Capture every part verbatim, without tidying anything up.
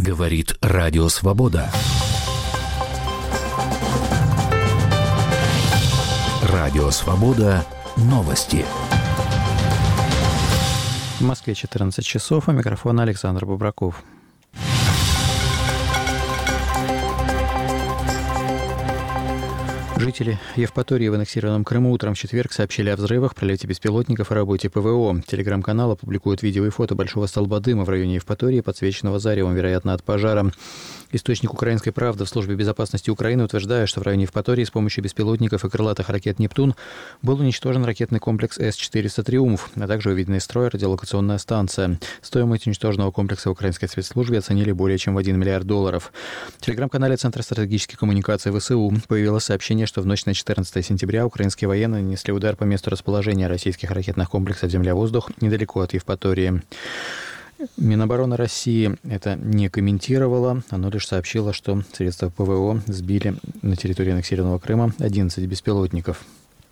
Говорит Радио Свобода. Радио Свобода. Новости. В Москве четырнадцать часов, а микрофон Александр Бубраков. Жители Евпатории в аннексированном Крыму утром в четверг сообщили о взрывах, пролете беспилотников и работе ПВО. Телеграм-канал опубликует видео и фото большого столба дыма в районе Евпатории, подсвеченного заревом, вероятно, от пожара. Источник «Украинской правды» в Службе безопасности Украины утверждает, что в районе Евпатории с помощью беспилотников и крылатых ракет «Нептун» был уничтожен ракетный комплекс С четыреста «Триумф», а также выведена из строя радиолокационная станция. Стоимость уничтоженного комплекса в украинской спецслужбе оценили более чем в один миллиард долларов. В телеграм-канале Центра стратегических коммуникаций ВСУ появилось сообщение, что в ночь на четырнадцатое сентября украинские военные нанесли удар по месту расположения российских ракетных комплексов «Земля-воздух» недалеко от Евпатории. Минобороны России это не комментировало, оно лишь сообщило, что средства ПВО сбили на территории аннексированного Крыма одиннадцать беспилотников.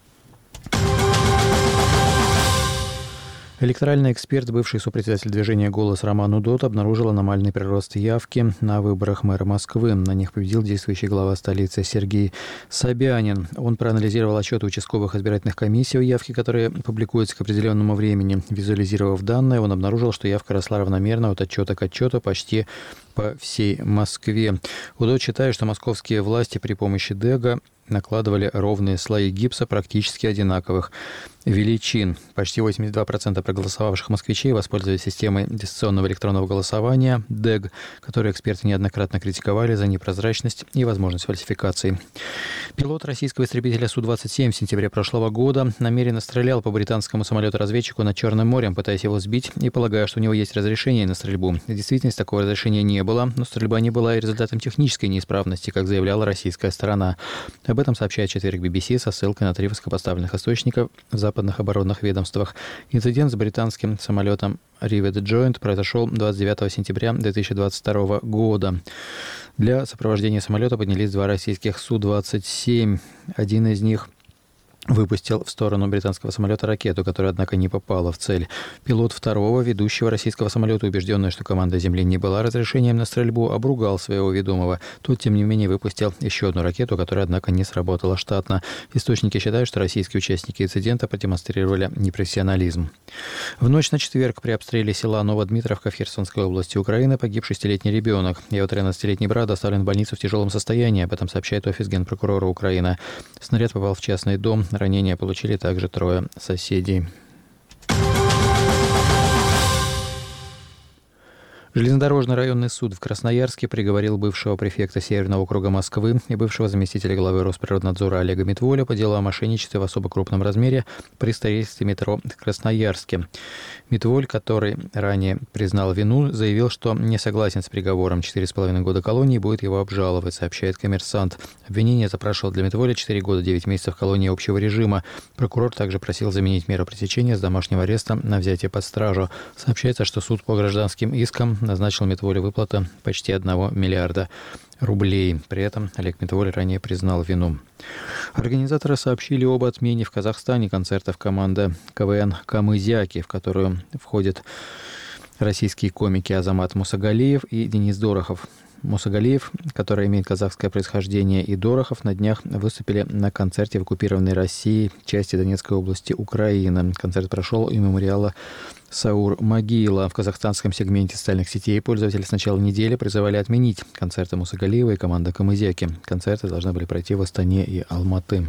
Электоральный эксперт, бывший сопредседатель движения «Голос» Роман Удод обнаружил аномальный прирост явки на выборах мэра Москвы. На них победил действующий глава столицы Сергей Собянин. Он проанализировал отчеты участковых избирательных комиссий о явке, которые публикуются к определенному времени. Визуализировав данные, он обнаружил, что явка росла равномерно от отчета к отчету почти по всей Москве. Удод считает, что московские власти при помощи ДЭГа накладывали ровные слои гипса практически одинаковых величин. Почти восемьдесят два процента проголосовавших москвичей воспользовались системой дистанционного электронного голосования ДЭГ, которую эксперты неоднократно критиковали за непрозрачность и возможность фальсификаций. Пилот российского истребителя Су двадцать семь в сентябре прошлого года намеренно стрелял по британскому самолету-разведчику над Черным морем, пытаясь его сбить и полагая, что у него есть разрешение на стрельбу. В действительности такого разрешения не было, но стрельба не была и результатом технической неисправности, как заявляла российская сторона. Об этом сообщает в четверг би би си со ссылкой на три высокопоставленных источника в западных оборонных ведомствах. Инцидент с британским самолетом Rivet Joint произошел двадцать девятого сентября две тысячи двадцать второго года. Для сопровождения самолета поднялись два российских Су двадцать семь. Один из них выпустил в сторону британского самолета ракету, которая, однако, не попала в цель. Пилот второго, ведущего российского самолета, убежденный, что команда Земли не была разрешением на стрельбу, обругал своего ведомого. Тот, тем не менее, выпустил еще одну ракету, которая, однако, не сработала штатно. Источники считают, что российские участники инцидента продемонстрировали непрофессионализм. В ночь на четверг при обстреле села Новодмитровка в Херсонской области Украины погиб шестилетний ребенок. Его тринадцатилетний брат доставлен в больницу в тяжелом состоянии, об этом сообщает офис генпрокурора Украины. Снаряд попал в частный дом. Ранения получили также трое соседей. Железнодорожный районный суд в Красноярске приговорил бывшего префекта Северного округа Москвы и бывшего заместителя главы Росприроднадзора Олега Митволя по делу о мошенничестве в особо крупном размере при строительстве метро в Красноярске. Митволь, который ранее признал вину, заявил, что не согласен с приговором. Четыре с половиной года колонии будет его обжаловать, сообщает «Коммерсант». Обвинение запрашивало для Митволя четыре года девять месяцев колонии общего режима. Прокурор также просил заменить меру пресечения с домашнего ареста на взятие под стражу. Сообщается, что суд по гражданским искам назначил Митволе выплату почти одного миллиарда рублей. При этом Олег Митволь ранее признал вину. Организаторы сообщили об отмене в Казахстане концертов команды КВН «Камызяки», в которую входят российские комики Азамат Мусагалиев и Денис Дорохов. Мусагалиев, который имеет казахское происхождение, и Дорохов на днях выступили на концерте в оккупированной России части Донецкой области Украины. Концерт прошел у мемориала Саур-Могила. В казахстанском сегменте социальных сетей пользователи с начала недели призывали отменить концерты Мусагалиева и команды «Камызяки». Концерты должны были пройти в Астане и Алматы.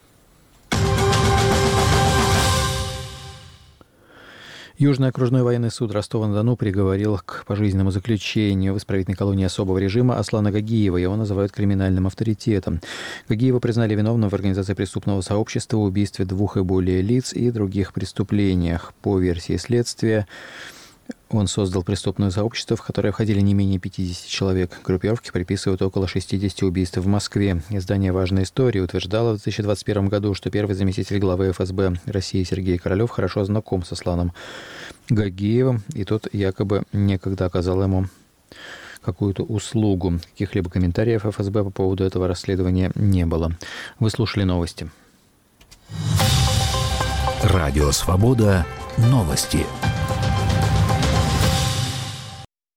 Южный окружной военный суд Ростова-на-Дону приговорил к пожизненному заключению в исправительной колонии особого режима Аслана Гагиева. Его называют криминальным авторитетом. Гагиева признали виновным в организации преступного сообщества, убийстве двух и более лиц и других преступлениях. По версии следствия, он создал преступное сообщество, в которое входили не менее пятьдесят человек. Группировке приписывают около шестьдесят убийств в Москве. Издание «Важная история» утверждало в две тысячи двадцать первом году, что первый заместитель главы эф эс бэ России Сергей Королев хорошо знаком с Асланом Гагиевым, и тот якобы некогда оказал ему какую-то услугу. Каких-либо комментариев эф эс бэ по поводу этого расследования не было. Вы слушали новости. Радио «Свобода». Новости.